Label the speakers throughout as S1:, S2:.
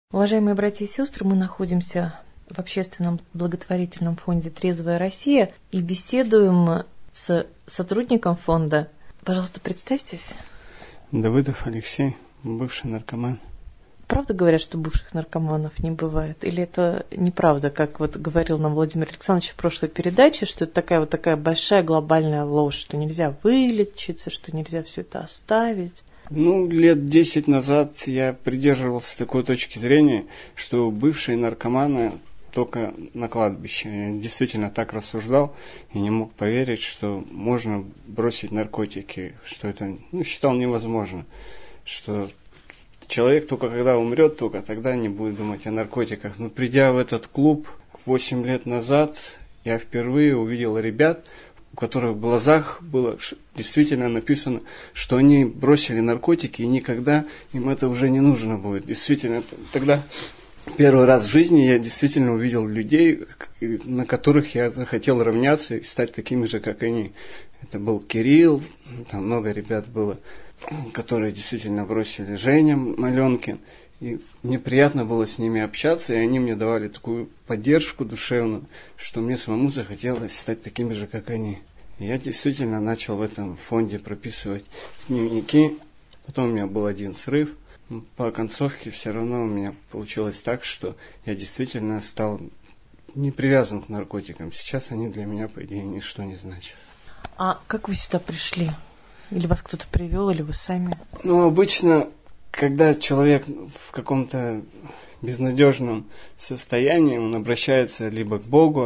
S1: Уважаемые братья и сестры, мы находимся в общественном благотворительном фонде «Трезвая Россия» и беседуем с сотрудником фонда. Пожалуйста, представьтесь.
S2: Давыдов Алексей, бывший наркоман.
S1: Правда говорят, что бывших наркоманов не бывает? Или это неправда, как вот говорил нам Владимир Александрович в прошлой передаче, что это такая большая глобальная ложь, что нельзя вылечиться, что нельзя все это оставить?
S2: Лет 10 назад я придерживался такой точки зрения, что бывшие наркоманы только на кладбище. Я действительно так рассуждал и не мог поверить, что можно бросить наркотики, что это, считал невозможно, что человек только когда умрет, только тогда не будет думать о наркотиках. Но придя в этот клуб 8 лет назад, я впервые увидел ребят, у которых в глазах было действительно написано, что они бросили наркотики, и никогда им это уже не нужно будет. Действительно, тогда первый раз в жизни я действительно увидел людей, на которых я захотел равняться и стать такими же, как они. Это был Кирилл, там много ребят было, которые действительно бросили, Женя Маленкин. И мне приятно было с ними общаться, и они мне давали такую поддержку душевную, что мне самому захотелось стать такими же, как они. И я действительно начал в этом фонде прописывать дневники. Потом у меня был один срыв. По концовке все равно у меня получилось так, что я действительно стал не привязан к наркотикам. Сейчас они для меня, по идее, ничто не значат.
S1: А как вы сюда пришли? Или вас кто-то привел, или вы сами?
S2: Обычно, когда человек в каком-то безнадежном состоянии, он обращается либо к Богу,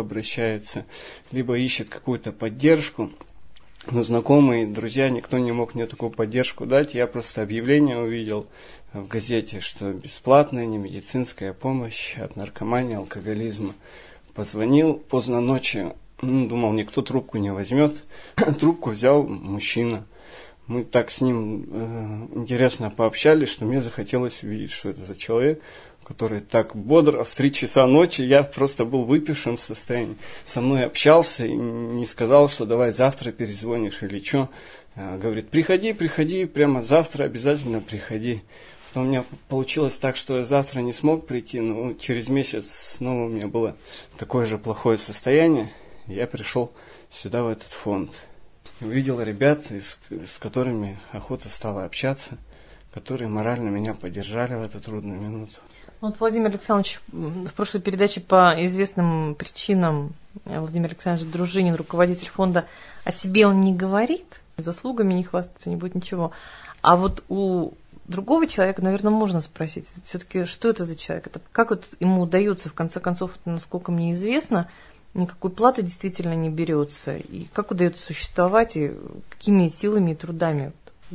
S2: либо ищет какую-то поддержку. Но знакомые, друзья, никто не мог мне такую поддержку дать. Я просто объявление увидел в газете, что бесплатная немедицинская помощь от наркомании, алкоголизма. Позвонил поздно ночью, думал, никто трубку не возьмет. Трубку взял мужчина. Мы так с ним интересно пообщались, что мне захотелось увидеть, что это за человек, который так бодро в 3 часа ночи, я просто был в выпившем состоянии, со мной общался и не сказал, что давай завтра перезвонишь или что. Говорит, приходи, прямо завтра обязательно приходи. Потом у меня получилось так, что я завтра не смог прийти, но через месяц снова у меня было такое же плохое состояние. Я пришел сюда, в этот фонд. Увидел ребят, с которыми охота стала общаться, которые морально меня поддержали в эту трудную минуту.
S1: Вот Владимир Александрович в прошлой передаче по известным причинам, Владимир Александрович Дружинин, руководитель фонда, о себе он не говорит, заслугами не хвастается, не будет ничего. А вот у другого человека, наверное, можно спросить, все-таки, что это за человек? Это как вот ему удается, в конце концов, насколько мне известно, никакой платы действительно не берется. И как удается существовать, и какими силами и трудами?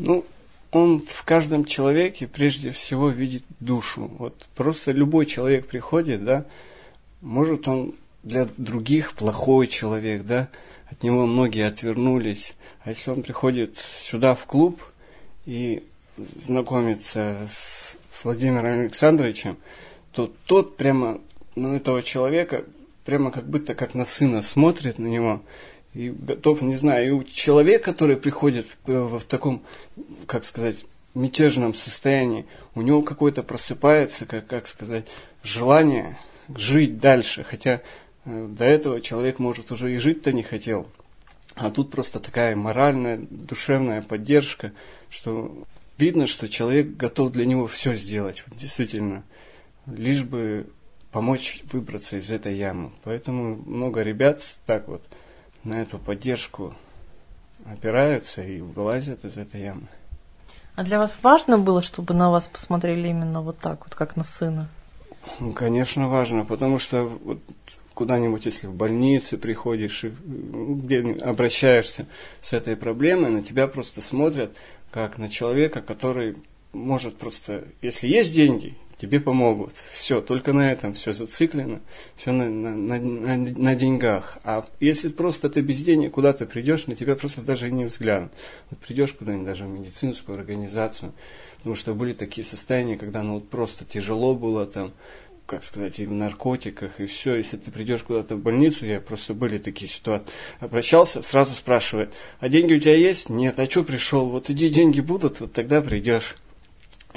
S2: Он в каждом человеке прежде всего видит душу. Вот просто любой человек приходит, да, может он для других плохой человек, да, от него многие отвернулись. А если он приходит сюда в клуб и знакомится с Владимиром Александровичем, то тот прямо, этого человека прямо как будто как на сына смотрит на него и готов, не знаю, и человек, который приходит в таком, как сказать, мятежном состоянии, у него какое-то просыпается, как сказать, желание жить дальше, хотя до этого человек, может, уже и жить-то не хотел. А тут просто такая моральная, душевная поддержка, что видно, что человек готов для него все сделать, вот действительно, лишь бы помочь выбраться из этой ямы. Поэтому много ребят так вот на эту поддержку опираются и вылазят из этой ямы.
S1: А для вас важно было, чтобы на вас посмотрели именно вот так вот, как на сына?
S2: Конечно, важно, потому что вот куда-нибудь, если в больнице приходишь, где обращаешься с этой проблемой, на тебя просто смотрят, как на человека, который может просто, если есть деньги, тебе помогут. Все, только на этом все зациклено, все на деньгах. А если просто ты без денег куда-то придешь, на тебя просто даже и не взглянут. Вот придешь куда-нибудь даже в медицинскую организацию, потому что были такие состояния, когда просто тяжело было там, как сказать, и в наркотиках, и все. Если ты придешь куда-то в больницу, были такие ситуации, обращался, сразу спрашивает, а деньги у тебя есть? Нет, а что пришел? Вот иди, деньги будут, вот тогда придешь.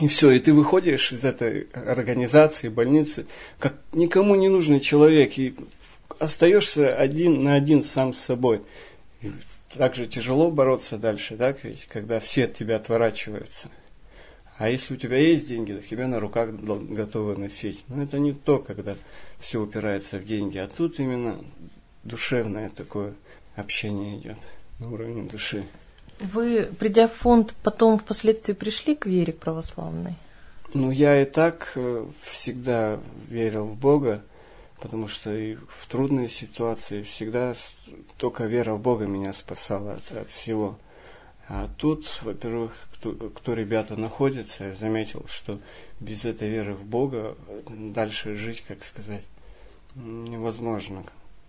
S2: И все, и ты выходишь из этой организации, больницы, как никому не нужный человек, и остаешься один на один сам с собой. И так же тяжело бороться дальше, да, ведь, когда все от тебя отворачиваются. А если у тебя есть деньги, то тебя на руках готовы носить. Но это не то, когда все упирается в деньги, а тут именно душевное такое общение идет на уровне души.
S1: Вы, придя в фонд, потом впоследствии пришли к вере, к православной?
S2: Ну, я и так всегда верил в Бога, потому что и в трудные ситуации всегда только вера в Бога меня спасала от всего. А тут, во-первых, кто ребята находятся, я заметил, что без этой веры в Бога дальше жить, как сказать, невозможно.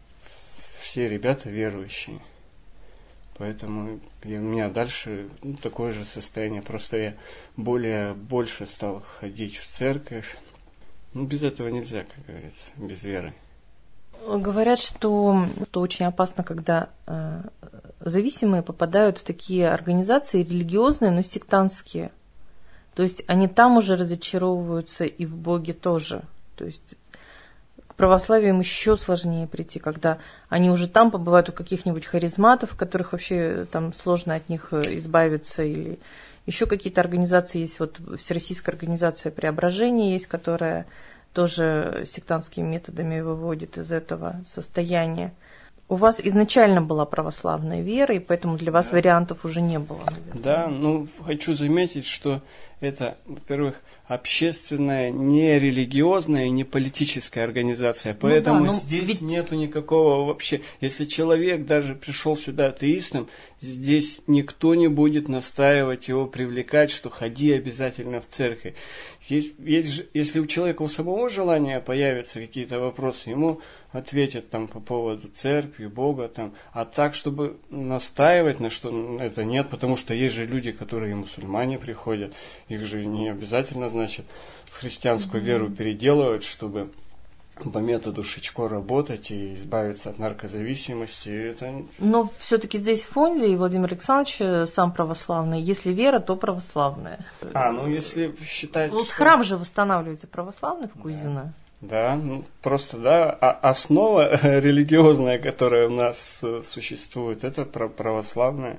S2: Все ребята верующие. Поэтому у меня дальше такое же состояние. Просто я больше стал ходить в церковь. Без этого нельзя, как говорится, без веры.
S1: Говорят, что очень опасно, когда зависимые попадают в такие организации религиозные, но сектантские. То есть они там уже разочаровываются и в Боге тоже. То есть к православию им еще сложнее прийти, когда они уже там побывают у каких-нибудь харизматов, которых вообще там сложно от них избавиться, или еще какие-то организации есть. Вот Всероссийская организация Преображения есть, которая тоже сектантскими методами выводит из этого состояния. У вас изначально была православная вера, и поэтому для вас вариантов уже не было, наверное.
S2: Да, хочу заметить, что это, во-первых, общественная, не религиозная и не политическая организация. Поэтому здесь нету никакого вообще... Если человек даже пришел сюда атеистом, здесь никто не будет настаивать его, привлекать, что ходи обязательно в церковь. Если у человека у самого желания появятся какие-то вопросы, ему ответят там по поводу церкви, Бога, там, а так, чтобы настаивать на что, это нет, потому что есть же люди, которые и мусульмане приходят, их же не обязательно, значит, в христианскую веру переделывать, чтобы по методу Шичко работать и избавиться от наркозависимости. Это...
S1: Но все-таки здесь в фонде, и Владимир Александрович сам православный, если вера, то православная.
S2: Если считать...
S1: Вот что... храм же восстанавливаете православный в Кузино.
S2: Да, основа религиозная, которая у нас существует, это православная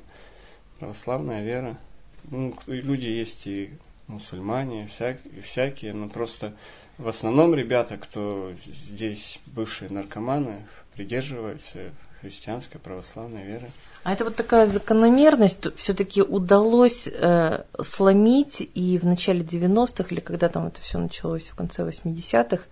S2: вера. Люди есть и мусульмане, всякие, но просто в основном ребята, кто здесь бывшие наркоманы, придерживаются христианской православной веры. А
S1: это вот такая закономерность все-таки удалось сломить и в начале 90-х, или когда там это все началось, в конце 80-х,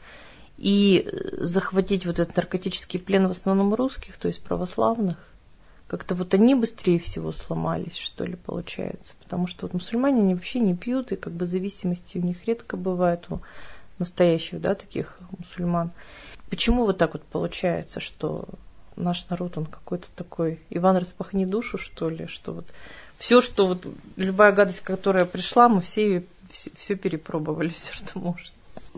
S1: и захватить вот этот наркотический плен в основном русских, то есть православных. Как-то вот они быстрее всего сломались, что ли, получается. Потому что вот мусульмане они вообще не пьют, и как бы зависимости у них редко бывает, у настоящих, да, таких мусульман. Почему вот так вот получается, что наш народ, он какой-то такой, Иван, распахни душу, что ли, что вот все, что вот любая гадость, которая пришла, мы все перепробовали, все, что можно.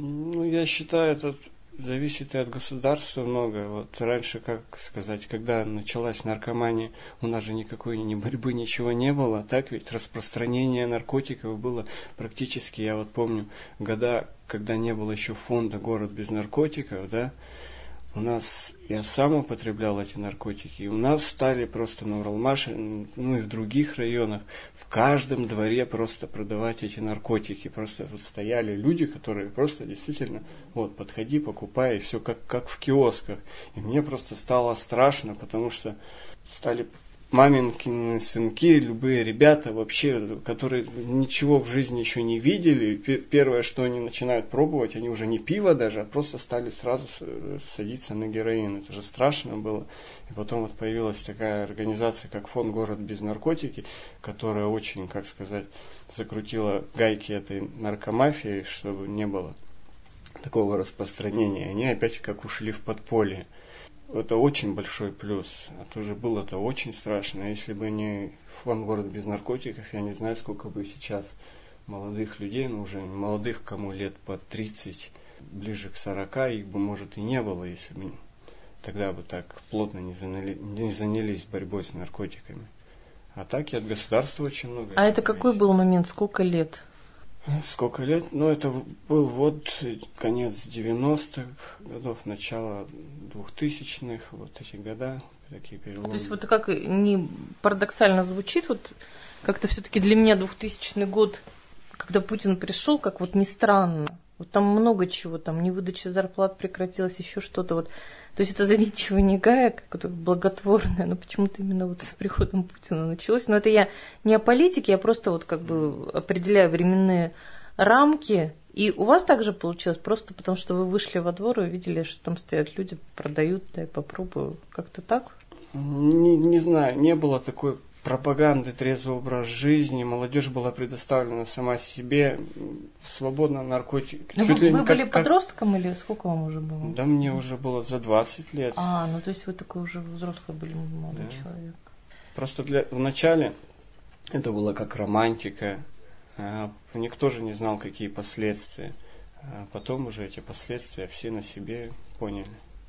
S2: Я считаю, это зависит и от государства много. Вот раньше, как сказать, когда началась наркомания, у нас же никакой ни борьбы, ничего не было, так ведь распространение наркотиков было практически, я вот помню, года, когда не было еще фонда «Город без наркотиков», да, у нас, я сам употреблял эти наркотики, и у нас стали просто на Уралмаше, и в других районах, в каждом дворе просто продавать эти наркотики. Просто вот стояли люди, которые просто действительно, вот, подходи, покупай, и все как в киосках. И мне просто стало страшно, потому что стали маменькины сынки, любые ребята вообще, которые ничего в жизни еще не видели, первое, что они начинают пробовать, они уже не пиво даже, а просто стали сразу садиться на героин. Это же страшно было. И потом вот появилась такая организация, как фонд «Город без наркотики», которая очень, как сказать, закрутила гайки этой наркомафии, чтобы не было такого распространения. Они опять как ушли в подполье. Это очень большой плюс. А тоже было это очень страшно. Если бы не фонд «Город без наркотиков», я не знаю, сколько бы сейчас молодых людей, уже молодых, кому лет по 30, ближе к 40, их бы, может, и не было, если бы тогда бы так плотно не занялись борьбой с наркотиками. А так и от государства очень много.
S1: А это какой был момент? Сколько лет?
S2: Сколько лет? Ну, это был вот конец 90-х годов, начало 2000-х, вот эти года, такие переломы.
S1: То есть вот как не парадоксально звучит, вот как-то все-таки для меня 2000 год, когда Путин пришел, как вот ни странно. Вот там много чего, там невыдача зарплат прекратилась, еще что-то вот. То есть это завинчивание гаек, какое-то благотворное, но почему-то именно вот с приходом Путина началось. Но это я не о политике, я просто вот как бы определяю временные рамки. И у вас также получилось, просто потому что вы вышли во двор и увидели, что там стоят люди, продают, дай попробую. Как-то так?
S2: Не знаю, не было такой пропаганды, трезвый образ жизни, молодежь была предоставлена сама себе, свободно наркотики.
S1: Вы были подростком или сколько вам уже было?
S2: Да, мне уже было за 20 лет.
S1: Ну то есть вы такой уже взрослый были молодой человек.
S2: Просто вначале это было как романтика, никто же не знал, какие последствия. А потом уже эти последствия все на себе поняли.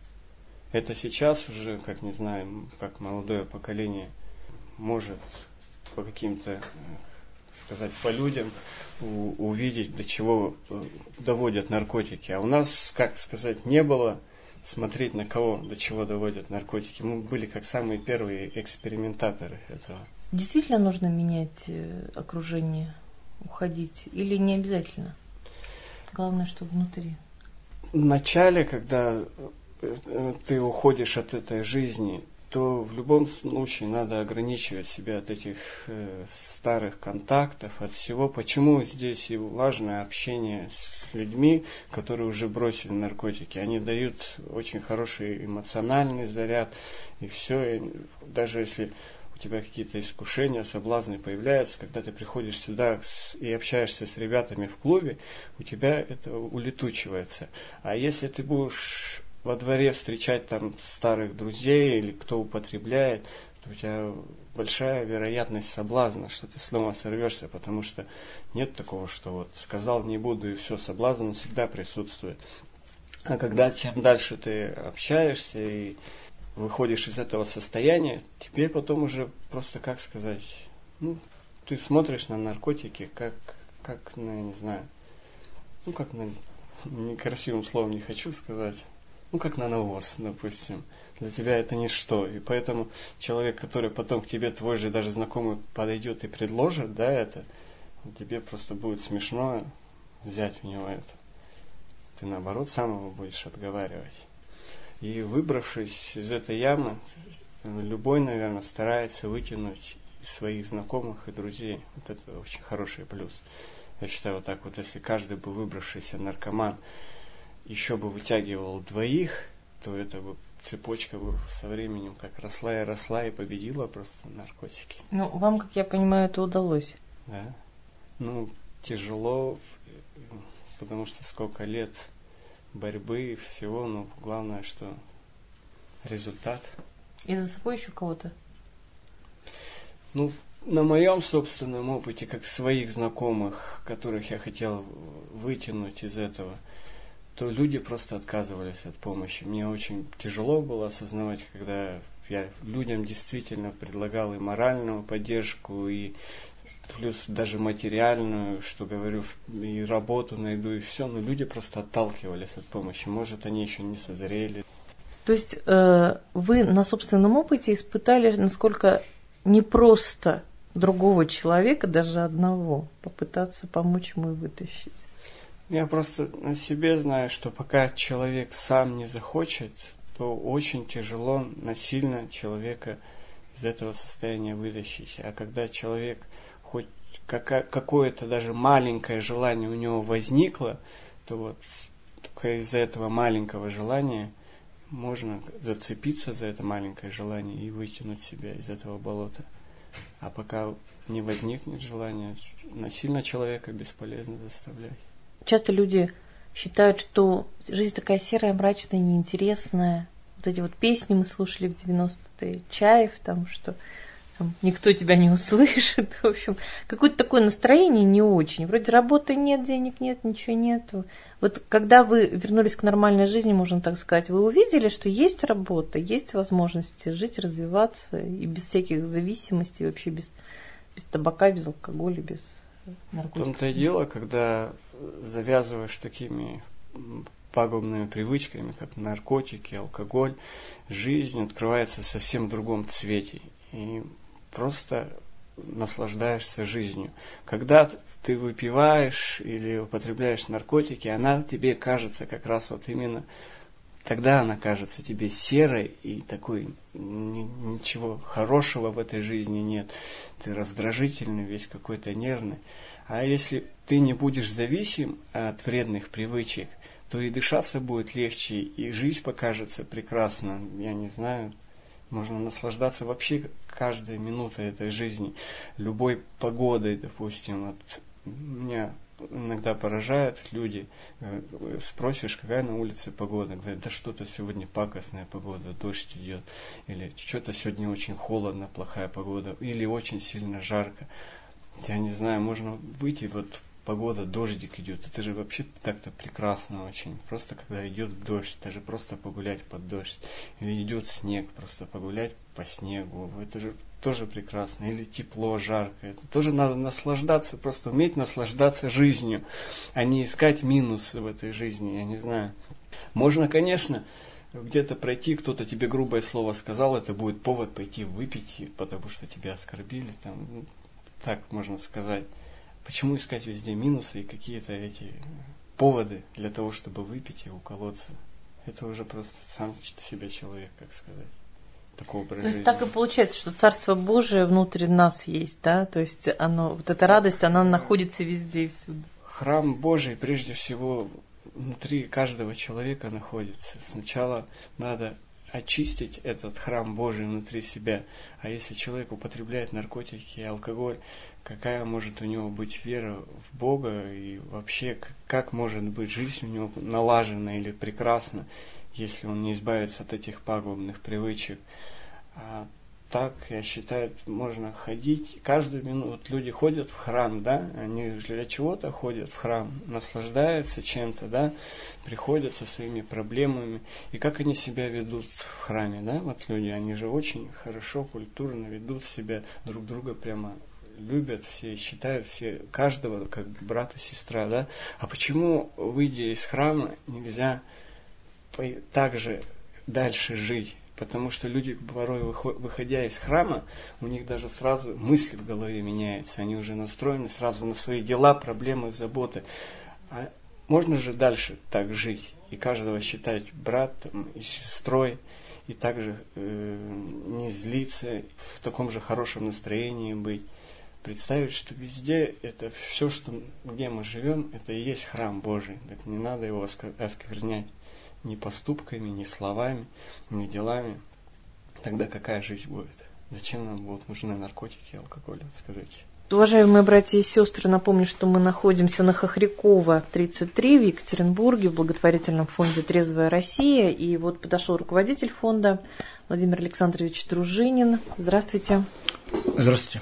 S2: Это сейчас уже, как не знаю, как молодое поколение может по каким-то, сказать, по людям увидеть, до чего доводят наркотики. А у нас, как сказать, не было смотреть на кого, до чего доводят наркотики. Мы были как самые первые экспериментаторы этого.
S1: Действительно нужно менять окружение, уходить? Или не обязательно? Главное, что внутри.
S2: В начале, когда ты уходишь от этой жизни, то в любом случае надо ограничивать себя от этих старых контактов, от всего. Почему здесь и важно общение с людьми, которые уже бросили наркотики? Они дают очень хороший эмоциональный заряд, и все. И даже если у тебя какие-то искушения, соблазны появляются, когда ты приходишь сюда и общаешься с ребятами в клубе, у тебя это улетучивается. А если ты будешь во дворе встречать там старых друзей или кто употребляет, то у тебя большая вероятность соблазна, что ты снова сорвешься, потому что нет такого, что вот сказал не буду и все, соблазн всегда присутствует. А когда чем дальше ты общаешься и выходишь из этого состояния, тебе потом уже просто, как сказать, ты смотришь на наркотики как на, не знаю, как на, некрасивым словом не хочу сказать, как на навоз, допустим. Для тебя это ничто. И поэтому человек, который потом к тебе, твой же даже знакомый, подойдет и предложит, это, тебе просто будет смешно взять у него это. Ты, наоборот, сам его будешь отговаривать. И выбравшись из этой ямы, любой, наверное, старается вытянуть из своих знакомых и друзей. Вот это очень хороший плюс. Я считаю, вот так вот, если каждый бы выбравшийся наркоман еще бы вытягивал двоих, то это бы цепочка бы со временем как росла и победила просто наркотики.
S1: Вам, как я понимаю, это удалось.
S2: Да. Тяжело, потому что сколько лет борьбы и всего, но главное, что результат. И за собой еще кого-то? На моем собственном опыте, как своих знакомых, которых я хотел вытянуть из этого, то люди просто отказывались от помощи. Мне очень тяжело было осознавать, когда я людям действительно предлагал и моральную поддержку, и плюс даже материальную, что говорю, и работу найду, и все, но люди просто отталкивались от помощи. Может, они еще не созрели. То есть вы на собственном опыте испытали, насколько непросто другого человека, даже одного, попытаться помочь ему и вытащить? Я просто на себе знаю, что пока человек сам не захочет, то очень тяжело насильно человека из этого состояния вытащить. А когда человек хоть какое-то даже маленькое желание у него возникло, то вот только из-за этого маленького желания можно зацепиться за это маленькое желание и вытянуть себя из этого болота. А пока не возникнет желания, насильно человека бесполезно заставлять. Часто люди считают, что жизнь такая серая, мрачная, неинтересная. Вот эти вот песни мы слушали в 90-е, Чаев, что никто тебя не услышит. В общем, какое-то такое настроение не очень. Вроде работы нет, денег нет, ничего нету. Вот когда вы вернулись к нормальной жизни, можно так сказать, вы увидели, что есть работа, есть возможности жить, развиваться и без всяких зависимостей, вообще без табака, без алкоголя, без
S1: наркотики?
S2: В том-то и дело, когда завязываешь такими пагубными привычками, как наркотики, алкоголь, жизнь открывается в совсем другом цвете. И просто наслаждаешься жизнью. Когда ты выпиваешь или употребляешь наркотики, она тебе кажется как раз вот именно, тогда она кажется тебе серой, и такой ничего хорошего в этой жизни нет. Ты раздражительный, весь какой-то нервный. А если ты не будешь зависим от вредных привычек, то и дышаться будет легче, и жизнь покажется прекрасно. Я не знаю, можно наслаждаться вообще каждой минутой этой жизни, любой погодой, допустим. Вот меня иногда поражают люди, спросишь, какая на улице погода, говорят, да что-то сегодня пакостная погода, дождь идет, или что-то сегодня очень холодно, плохая погода, или очень сильно жарко. Я не знаю, можно выйти, вот погода, дождик идет, это же вообще так-то прекрасно очень. Просто когда идет дождь, даже просто погулять под дождь. Или идет снег, просто погулять по снегу. Это же тоже прекрасно. Или тепло, жарко. Это тоже надо наслаждаться, просто уметь наслаждаться жизнью, а не искать минусы в этой жизни, я не знаю. Можно, конечно, где-то пройти, кто-то тебе грубое слово сказал, это будет повод пойти выпить, потому что тебя оскорбили, там, так можно сказать. Почему искать везде минусы и какие-то эти поводы для того, чтобы выпить и уколоться? Это уже просто сам себя человек, как сказать. Такого образа жизни.
S1: То есть так и получается, что Царство Божие внутри нас есть, да? То есть оно, вот эта радость, она находится везде и всюду.
S2: Храм Божий, прежде всего, внутри каждого человека находится. Сначала надо очистить этот храм Божий внутри себя. А если человек употребляет наркотики и алкоголь, какая может у него быть вера в Бога и вообще как может быть жизнь у него налажена или прекрасна, если он не избавится от этих пагубных привычек. А так, я считаю, можно ходить каждую минуту. Вот люди ходят в храм, да, они для чего-то ходят в храм, наслаждаются чем-то, да, приходят со своими проблемами. И как они себя ведут в храме, да, вот люди, они же очень хорошо, культурно ведут себя, друг друга прямо любят все, считают все, каждого как брата, сестра, да. А почему, выйдя из храма, нельзя так же дальше жить? Потому что люди, порой выходя из храма, у них даже сразу мысли в голове меняются. Они уже настроены сразу на свои дела, проблемы, заботы. А можно же дальше так жить? И каждого считать братом и сестрой. И также не злиться, в таком же хорошем настроении быть. Представить, что везде это все, где мы живем, это и есть храм Божий. Так не надо его осквернять ни поступками, ни словами, ни делами. Тогда какая жизнь будет? Зачем нам будут нужны наркотики и алкоголь? Скажите.
S1: Уважаемые братья и сестры, напомню, что мы находимся на Хохрякова, 33 в Екатеринбурге, в благотворительном фонде «Трезвая Россия». И вот подошел руководитель фонда Владимир Александрович Дружинин. Здравствуйте.
S3: Здравствуйте.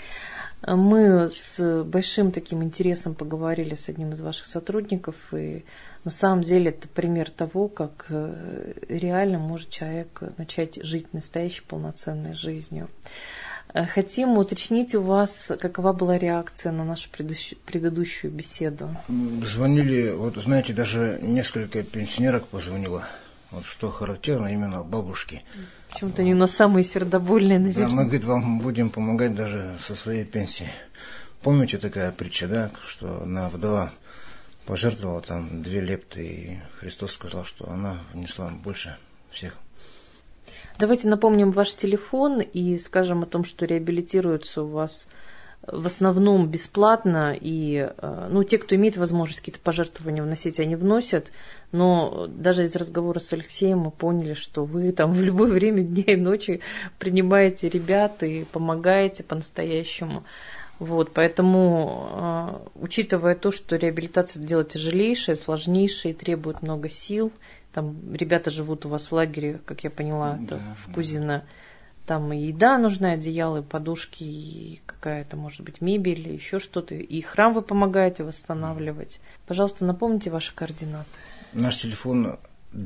S1: Мы с большим таким интересом поговорили с одним из ваших сотрудников, и на самом деле это пример того, как реально может человек начать жить настоящей полноценной жизнью. Хотим уточнить у вас, какова была реакция на нашу предыдущую беседу.
S3: Звонили, вот знаете, даже несколько пенсионерок позвонило. Вот что характерно, именно бабушки.
S1: Почему-то они у нас самые сердобольные, наверное.
S3: Да, мы, говорит, вам будем помогать даже со своей пенсии. Помните такая притча, да, что одна вдова пожертвовала там 2 лепты, и Христос сказал, что она внесла больше всех.
S1: Давайте напомним ваш телефон и скажем о том, что реабилитируются у вас в основном бесплатно, и те, кто имеет возможность какие-то пожертвования вносить, они вносят, но даже из разговора с Алексеем мы поняли, что вы там в любое время дня и ночи принимаете ребят и помогаете по-настоящему. Вот, поэтому, учитывая то, что реабилитация – дело тяжелейшее, сложнейшее, требует много сил, там ребята живут у вас в лагере, как я поняла, да, в Кузино. Там и еда нужна, одеяло, и подушки, и какая-то, может быть, мебель, и еще что-то. И храм вы помогаете восстанавливать. Пожалуйста, напомните ваши координаты.
S3: Наш телефон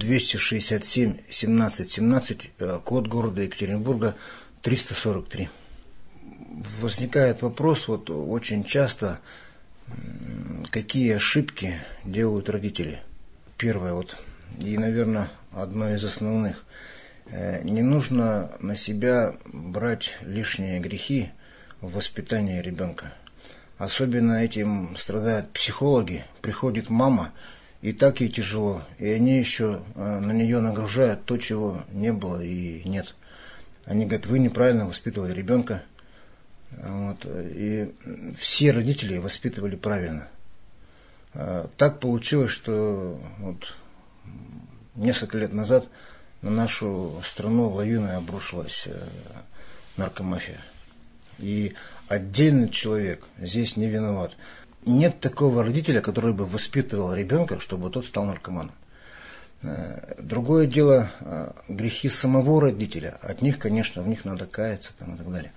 S3: 267 17 17, код города Екатеринбурга 343. возникает вопрос вот очень часто, какие ошибки делают родители. Первое, вот, и, наверное, одно из основных. Не нужно на себя брать лишние грехи в воспитании ребенка. Особенно этим страдают психологи. Приходит мама, и так ей тяжело, и они еще на нее нагружают то, чего не было и нет. Они говорят, вы неправильно воспитывали ребенка. Вот, и все родители воспитывали правильно. Так получилось, что вот несколько лет назад на нашу страну лавиной обрушилась наркомафия. И отдельный человек здесь не виноват. Нет такого родителя, который бы воспитывал ребенка, чтобы тот стал наркоманом. Другое дело грехи самого родителя. От них, конечно, в них надо каяться там, и так далее.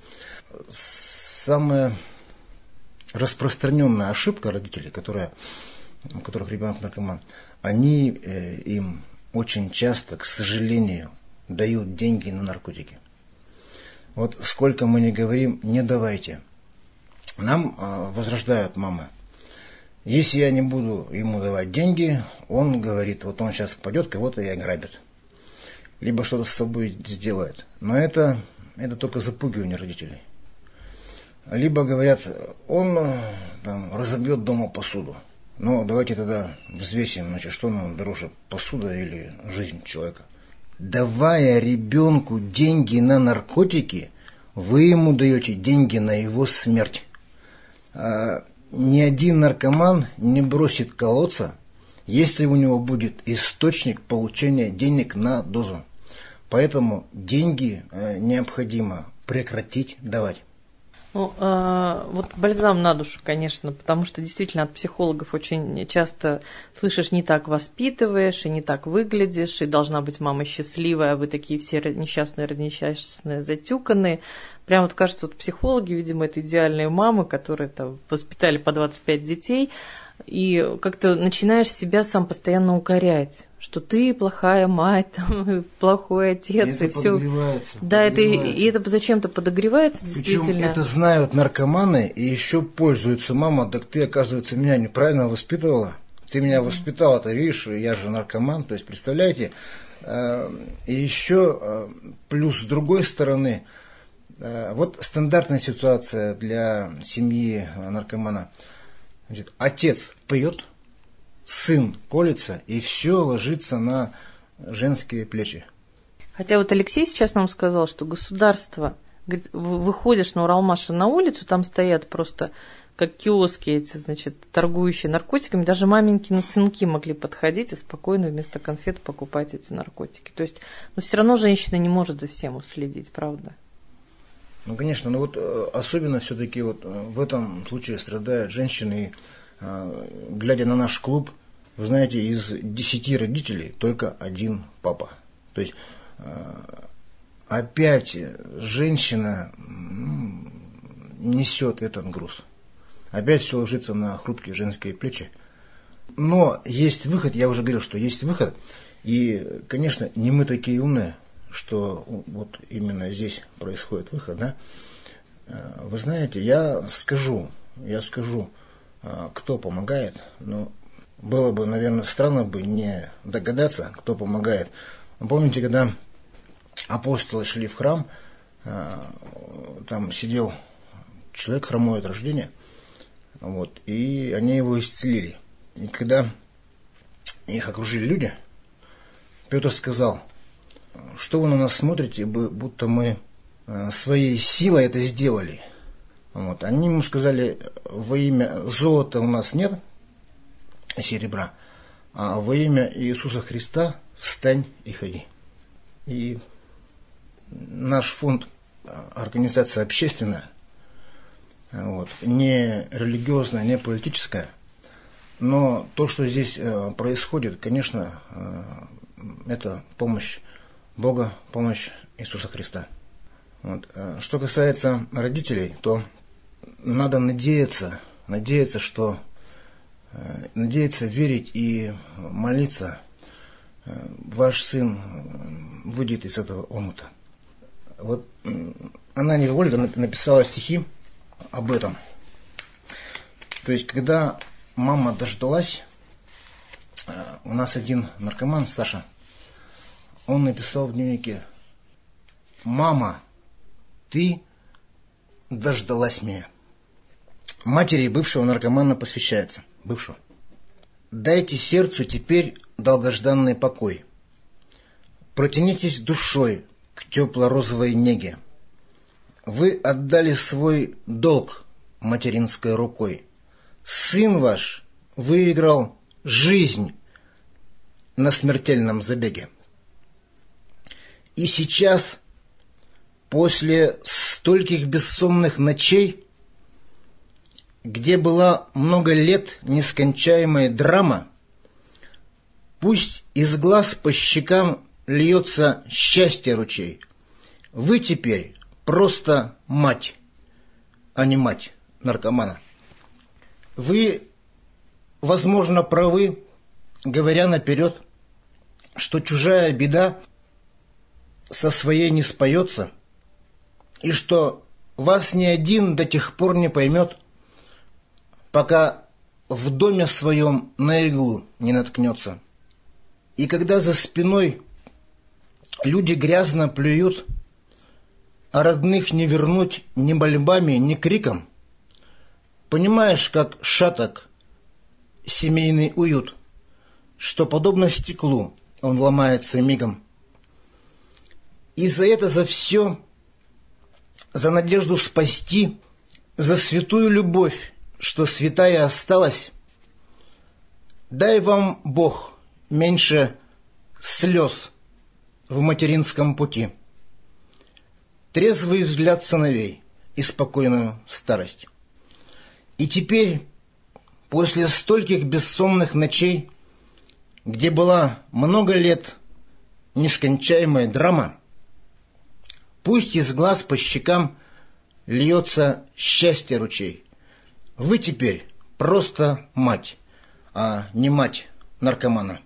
S3: Самая распространенная ошибка родителей, у которых ребенок наркоман, они им очень часто, к сожалению, дают деньги на наркотики. Вот сколько мы не говорим, не давайте. Нам возраждают мамы. Если я не буду ему давать деньги, он говорит, вот он сейчас пойдет, кого-то и ограбит. Либо что-то с собой сделает. Но это только запугивание родителей. Либо говорят, он там, разобьет дома посуду. Ну, давайте тогда взвесим, значит, что нам дороже, посуда или жизнь человека. Давая ребенку деньги на наркотики, вы ему даете деньги на его смерть. Ни один наркоман не бросит колоться, если у него будет источник получения денег на дозу. Поэтому деньги необходимо прекратить давать.
S1: Ну, вот бальзам на душу, конечно, потому что действительно от психологов очень часто слышишь, не так воспитываешь, и не так выглядишь, и должна быть мама счастливая, а вы такие все несчастные, разнесчастные, затюканные. Прям вот кажется, вот психологи, видимо, это идеальные мамы, которые там воспитали по 25 детей, и как-то начинаешь себя сам постоянно укорять, что ты плохая мать, там, плохой отец, и все. Да, это зачем-то подогревается, действительно.
S3: Причем это знают наркоманы и еще пользуются. Мама, так ты, оказывается, меня неправильно воспитывала. Ты меня воспитала, ты видишь, я же наркоман. То есть, представляете, и еще плюс с другой стороны, вот стандартная ситуация для семьи наркомана. Значит, отец пьет, сын колется, и все ложится на женские плечи.
S1: Хотя вот Алексей сейчас нам сказал, что государство, говорит, выходишь на Уралмаш на улицу, там стоят просто как киоски эти, значит, торгующие наркотиками, даже маменькины сынки могли подходить и спокойно вместо конфет покупать эти наркотики. То есть, но все равно женщина не может за всем уследить, правда?
S3: Ну, конечно, но вот особенно все-таки вот в этом случае страдают женщины. И, глядя на наш клуб, вы знаете, из 10 родителей только один папа. То есть опять женщина несет этот груз. Опять все ложится на хрупкие женские плечи. Но есть выход, я уже говорил, что есть выход. И, конечно, не мы такие умные, что вот именно здесь происходит выход, да? Вы знаете, я скажу, кто помогает, но было бы, наверное, странно бы не догадаться, кто помогает. Помните, когда апостолы шли в храм, там сидел человек хромой от рождения, вот, и они его исцелили. И когда их окружили люди, Петр сказал, что вы на нас смотрите, будто мы своей силой это сделали. Вот. Они ему сказали, во имя золота у нас нет, серебра, а во имя Иисуса Христа встань и ходи. И наш фонд, организация общественная, вот, не религиозная, не политическая, но то, что здесь происходит, конечно, это помощь Бога, помощь Иисуса Христа. Вот. Что касается родителей, то надо надеяться, верить и молиться. Ваш сын выйдет из этого омута. Вот Ананьева Ольга написала стихи об этом. То есть, когда мама дождалась, у нас один наркоман, Саша, он написал в дневнике: «Мама, ты дождалась меня». Матери бывшего наркомана посвящается. Бывшего. «Дайте сердцу теперь долгожданный покой. Протянитесь душой к тепло-розовой неге. Вы отдали свой долг материнской рукой. Сын ваш выиграл жизнь на смертельном забеге. И сейчас, после стольких бессонных ночей, где была много лет нескончаемая драма, пусть из глаз по щекам льется счастье ручей. Вы теперь просто мать, а не мать наркомана. Вы, возможно, правы, говоря наперед, что чужая беда со своей не споется, и что вас ни один до тех пор не поймет, пока в доме своем на иглу не наткнется. И когда за спиной люди грязно плюют, а родных не вернуть ни мольбами, ни криком, понимаешь, как шаток семейный уют, что, подобно стеклу, он ломается мигом. И за все, за надежду спасти, за святую любовь, что святая осталась, дай вам, Бог, меньше слез в материнском пути, трезвый взгляд сыновей и спокойную старость. И теперь, после стольких бессонных ночей, где была много лет нескончаемая драма, пусть из глаз по щекам льется счастье ручей. Вы теперь просто мать, а не мать наркомана.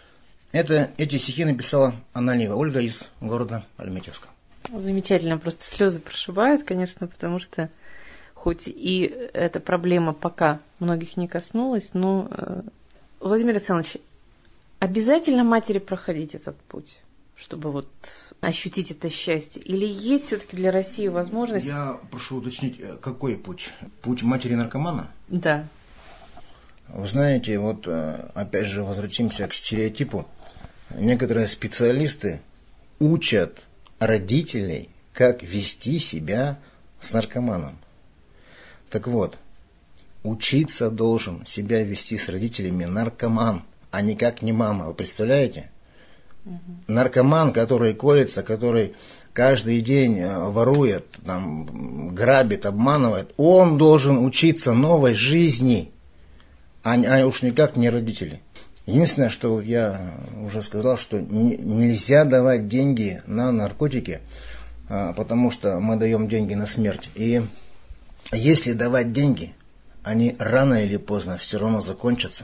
S3: Эти стихи написала Ананьева Ольга из города Альметьевска.
S1: Замечательно, просто слезы прошибают, конечно, потому что хоть и эта проблема пока многих не коснулась, но, Владимир Александрович, обязательно матери проходить этот путь, чтобы вот ощутить это счастье? Или есть все-таки для России возможность...
S3: Я прошу уточнить, какой путь? Путь матери-наркомана?
S1: Да.
S3: Вы знаете, вот опять же возвратимся к стереотипу. Некоторые специалисты учат родителей, как вести себя с наркоманом. Так вот, учиться должен себя вести с родителями наркоман, а никак не мама. Вы представляете? Наркоман, который колется, который каждый день ворует, там, грабит, обманывает, он должен учиться новой жизни, а уж никак не родители. Единственное, что я уже сказал, что нельзя давать деньги на наркотики, потому что мы даем деньги на смерть. И если давать деньги, они рано или поздно все равно закончатся.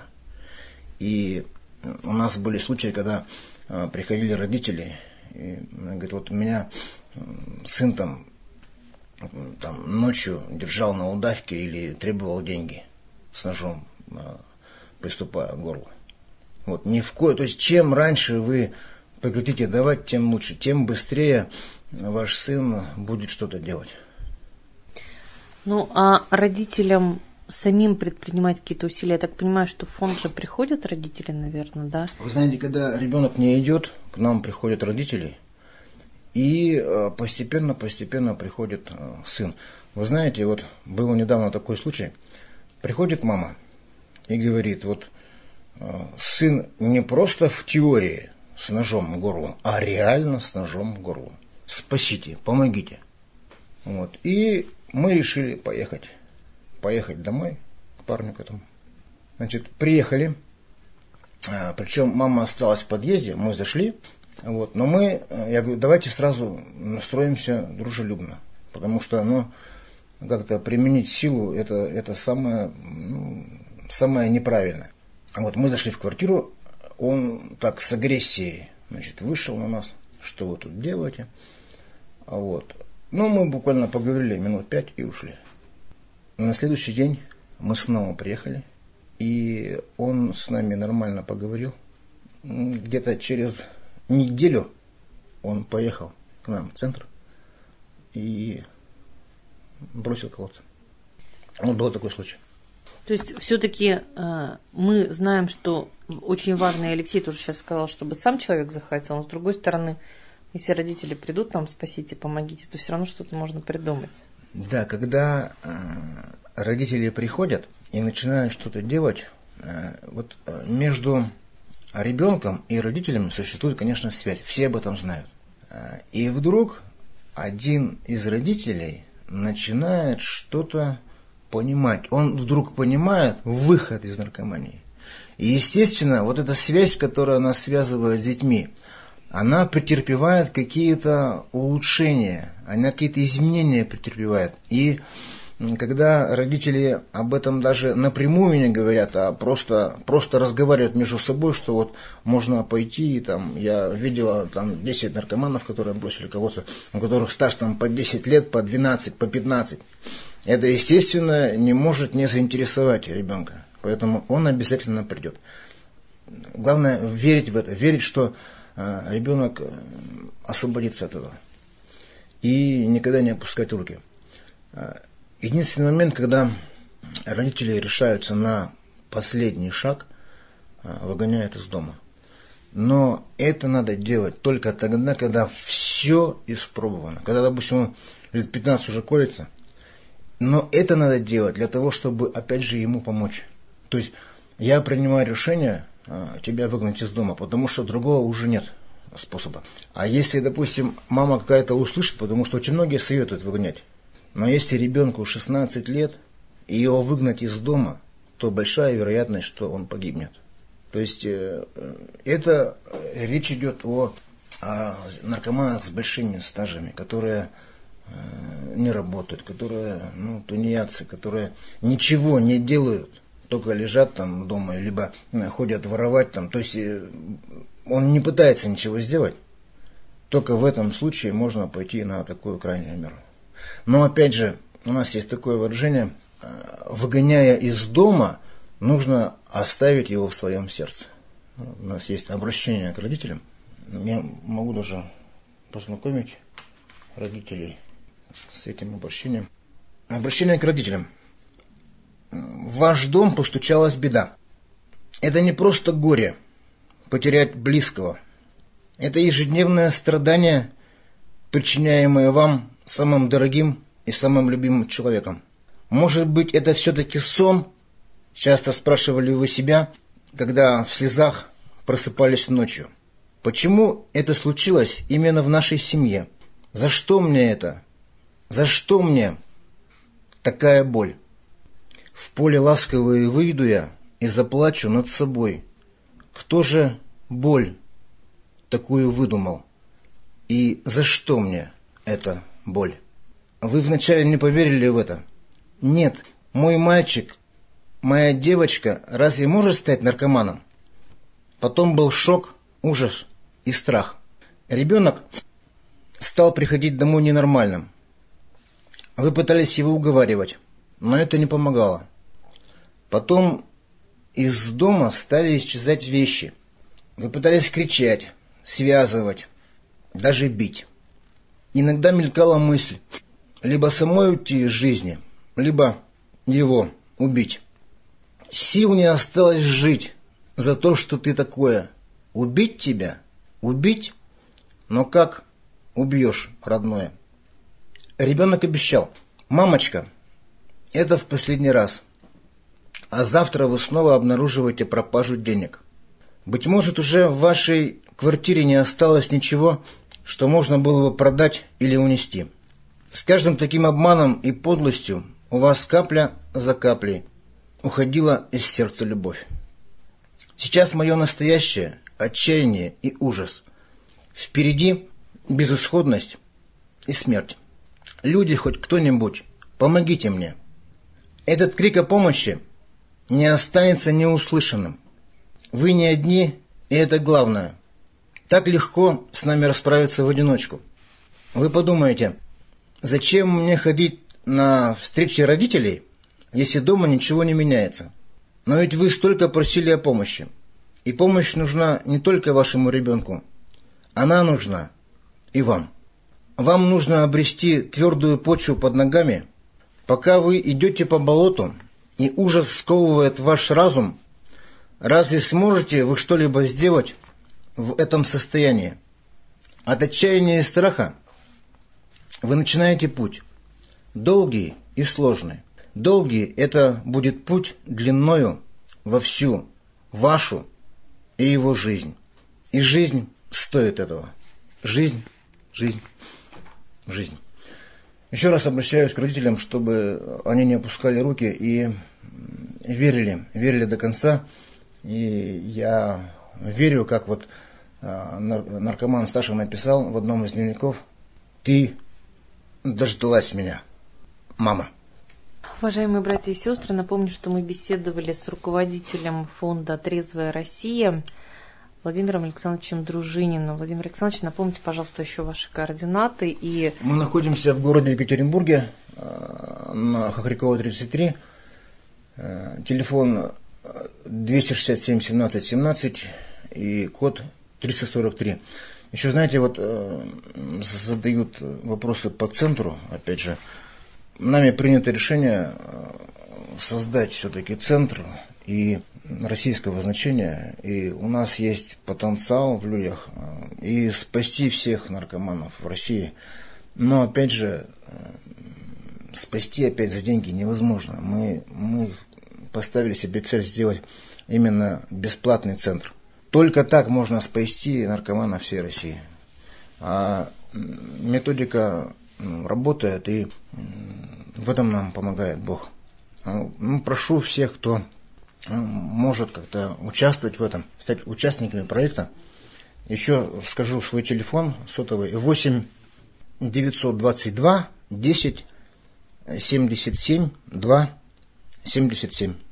S3: И у нас были случаи, когда приходили родители, и говорят, вот у меня сын там ночью держал на удавке или требовал деньги с ножом, приступая к горлу. Вот, то есть чем раньше вы прекратите давать, тем лучше, тем быстрее ваш сын будет что-то делать.
S1: Ну, а родителям самим предпринимать какие-то усилия? Я так понимаю, что в фонд же приходят родители, наверное, да?
S3: Вы знаете, когда ребенок не идет, к нам приходят родители, и постепенно приходит сын. Вы знаете, вот был недавно такой случай. Приходит мама и говорит, вот сын не просто в теории с ножом в горло, а реально с ножом в горло. Спасите, помогите. Вот. И мы решили поехать домой к парню к этому. Значит, приехали, причем мама осталась в подъезде, мы зашли, вот, но я говорю, давайте сразу настроимся дружелюбно, потому что, как-то применить силу, это самое неправильное. Вот, мы зашли в квартиру, он так с агрессией, значит, вышел на нас, что вы тут делаете, вот. Ну, мы буквально поговорили минут 5 и ушли. На следующий день мы снова приехали, и он с нами нормально поговорил. Где-то через неделю он поехал к нам в центр и бросил колоться. Вот был такой случай.
S1: То есть все-таки мы знаем, что очень важно, и Алексей тоже сейчас сказал, чтобы сам человек захотел, но с другой стороны, если родители придут там, спасите, помогите, то все равно что-то можно придумать.
S3: Да, когда родители приходят и начинают что-то делать, вот между ребенком и родителями существует, конечно, связь. Все об этом знают. И вдруг один из родителей начинает что-то понимать. Он вдруг понимает выход из наркомании. И, естественно, вот эта связь, которая нас связывает с детьми, она претерпевает какие-то улучшения, она какие-то изменения претерпевает. И когда родители об этом даже напрямую не говорят, а просто разговаривают между собой, что вот можно пойти, там, я видела там 10 наркоманов, которые бросили колоться, у которых стаж там по 10 лет, по 12, по 15. Это, естественно, не может не заинтересовать ребенка. Поэтому он обязательно придет. Главное верить в это, верить, что ребенок освободится от этого. И никогда не опускать руки. Единственный момент, когда родители решаются на последний шаг, выгоняют из дома. Но это надо делать только тогда, когда все испробовано. Когда, допустим, лет 15 уже колется. Но это надо делать для того, чтобы, опять же, ему помочь. То есть я принимаю решение тебя выгнать из дома, потому что другого уже нет способа. А если, допустим, мама какая-то услышит, потому что очень многие советуют выгонять. Но если ребенку 16 лет, и его выгнать из дома, то большая вероятность, что он погибнет. То есть это речь идет о наркоманах с большими стажами, которые не работают, которые тунеядцы, которые ничего не делают, только лежат там дома, либо ходят воровать там. То есть он не пытается ничего сделать. Только в этом случае можно пойти на такую крайнюю меру. Но опять же, у нас есть такое выражение: выгоняя из дома, нужно оставить его в своем сердце. У нас есть обращение к родителям. Я могу даже познакомить родителей с этим обращением. Обращение к родителям. В ваш дом постучалась беда. Это не просто горе потерять близкого. Это ежедневное страдание, причиняемое вам самым дорогим и самым любимым человеком. Может быть, это все-таки сон? Часто спрашивали вы себя, когда в слезах просыпались ночью. Почему это случилось именно в нашей семье? За что мне это? За что мне такая боль? В поле ласковое выйду я и заплачу над собой. Кто же боль такую выдумал? И за что мне эта боль? Вы вначале не поверили в это. Нет, мой мальчик, моя девочка разве может стать наркоманом? Потом был шок, ужас и страх. Ребенок стал приходить домой ненормальным. Вы пытались его уговаривать, но это не помогало. Потом из дома стали исчезать вещи. Вы пытались кричать, связывать, даже бить. Иногда мелькала мысль: либо самой уйти из жизни, либо его убить. Сил не осталось жить за то, что ты такое. Убить тебя? Убить? Но как убьешь, родное? Ребенок обещал: мамочка, это в последний раз. А завтра вы снова обнаруживаете пропажу денег. Быть может, уже в вашей квартире не осталось ничего, что можно было бы продать или унести. С каждым таким обманом и подлостью у вас капля за каплей уходила из сердца любовь. Сейчас мое настоящее отчаяние и ужас. Впереди безысходность и смерть. Люди, хоть кто-нибудь, помогите мне. Этот крик о помощи не останется неуслышанным. Вы не одни, и это главное. Так легко с нами расправиться в одиночку. Вы подумаете: Зачем мне ходить на встречи родителей, если дома ничего не меняется? Но ведь вы столько просили о помощи. И помощь нужна не только вашему ребенку. Она нужна и вам. Вам нужно обрести твердую почву под ногами. Пока вы идете по болоту, и ужас сковывает ваш разум, разве сможете вы что-либо сделать в этом состоянии? От отчаяния и страха вы начинаете путь. Долгий и сложный. Долгий – это будет путь длиною во всю вашу и его жизнь. И жизнь стоит этого. Жизнь, жизнь, жизнь. Еще раз обращаюсь к родителям, чтобы они не опускали руки и верили до конца. И я верю, как вот наркоман Саша написал в одном из дневников: «Ты дождалась меня, мама».
S1: Уважаемые братья и сестры, напомню, что мы беседовали с руководителем фонда «Трезвая Россия» Владимиром Александровичем Дружининым. Владимир Александрович, напомните, пожалуйста, еще ваши координаты.
S3: Мы находимся в городе Екатеринбурге, на Хохрякова, 33. Телефон 267 17 17 и код 343. Еще, знаете, вот задают вопросы по центру, опять же. Нами принято решение создать все-таки центр и российского значения, и у нас есть потенциал в людях и спасти всех наркоманов в России. Но опять же, спасти опять за деньги невозможно. Мы поставили себе цель сделать именно бесплатный центр. Только так можно спасти наркоманов всей России. А методика работает, и в этом нам помогает Бог. Прошу всех, кто может как-то участвовать в этом, стать участниками проекта. Еще скажу свой телефон сотовый: 8 922 10 77 2 77.